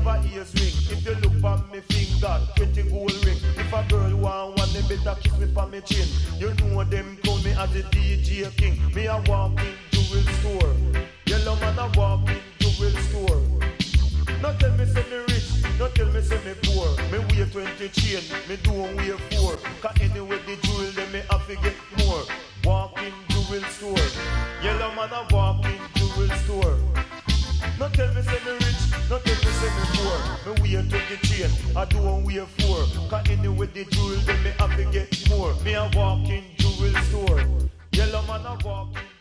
have a ears ring. If you look on me finger, 20 gold ring. If a girl want one, they better kiss me on me chin. You know them call me as the DJ king. Me a walking jewel store. Yellow man a walking jewel store. No tell me say me rich, no tell me say me poor. Me wear 20 chain, me don't wear 4. Cause anyway the jewel them me have to get more. Walking jewel store. Yellow man a walking jewel store. No tell me say me rich, no tell me say me poor. Me wear 20 chain, I don't wear 4. Cause anyway the jewel them me have to get more. Me a walking jewel store. Yellow man a walking